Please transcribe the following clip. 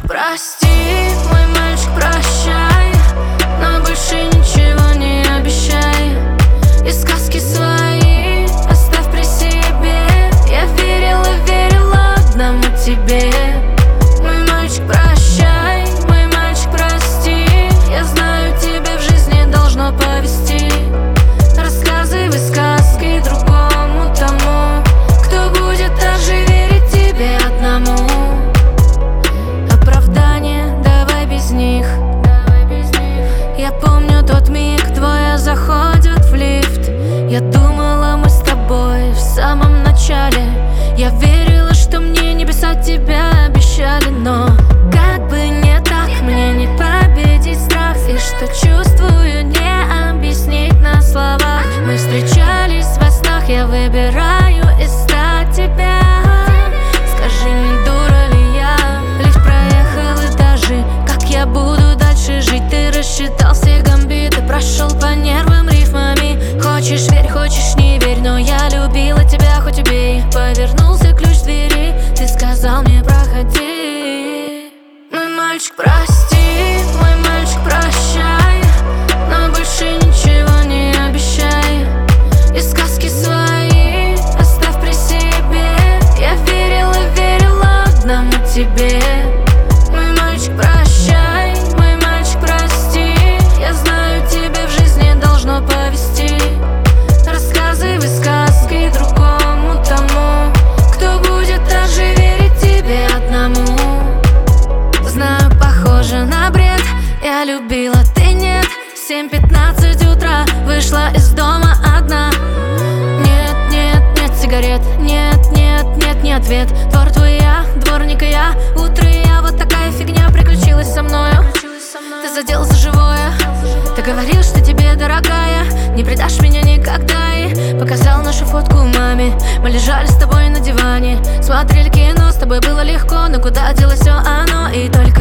прости, мой мальчик, прощай, но больше ничего не обещай. И сказки свои оставь при себе. Я верила одному тебе. Мой мальчик, прощай, мой мальчик, прости. Я знаю, тебе в жизни должно повезти. Рассказывай сказки другому тому, кто будет также верить тебе одному. Оправдания давай без них. Я помню тот миг, двое заходят в лифт. Я думала, мы с тобой в самом начале. Я верила, что мне небеса тебя обещали. Но как бы не так, мне не победить страх. И что чувствую, не объяснить на словах. Мы встречались во снах, я выбираю искать тебя. Скажи, не дура ли я? Лифт проехал и даже как я буду дальше жить? Ты рассчитал все гамбиты, прошел по нервам рифмами. Хочешь верь, хочешь не верь, но я любила тебя, хоть убей. Повернулся ключ в двери, ты сказал мне проходи. Мой мальчик, прости, мой мальчик, прощай, но больше ничего не обещай. И сказки свои оставь при себе. Я верила одному тебе. Мой мальчик, прощай, мой мальчик, прости. Я знаю, тебе в жизни должно повезти. Рассказывай сказки другому тому, кто будет также верить тебе одному. Знаю, похоже на бред, я любила, ты нет. 7:15 утра, вышла из дома одна. Нет, нет, нет сигарет, нет, нет, нет, не ответ. Двор твой я, дворник и я. Утро я, вот такая фигня приключилась со мною. Ты задел за живое. Ты говорил, что тебе, дорогая, не предашь меня никогда. И показал нашу фотку маме. Мы лежали с тобой на диване, смотрели кино, с тобой было легко. Но куда делось все оно? И только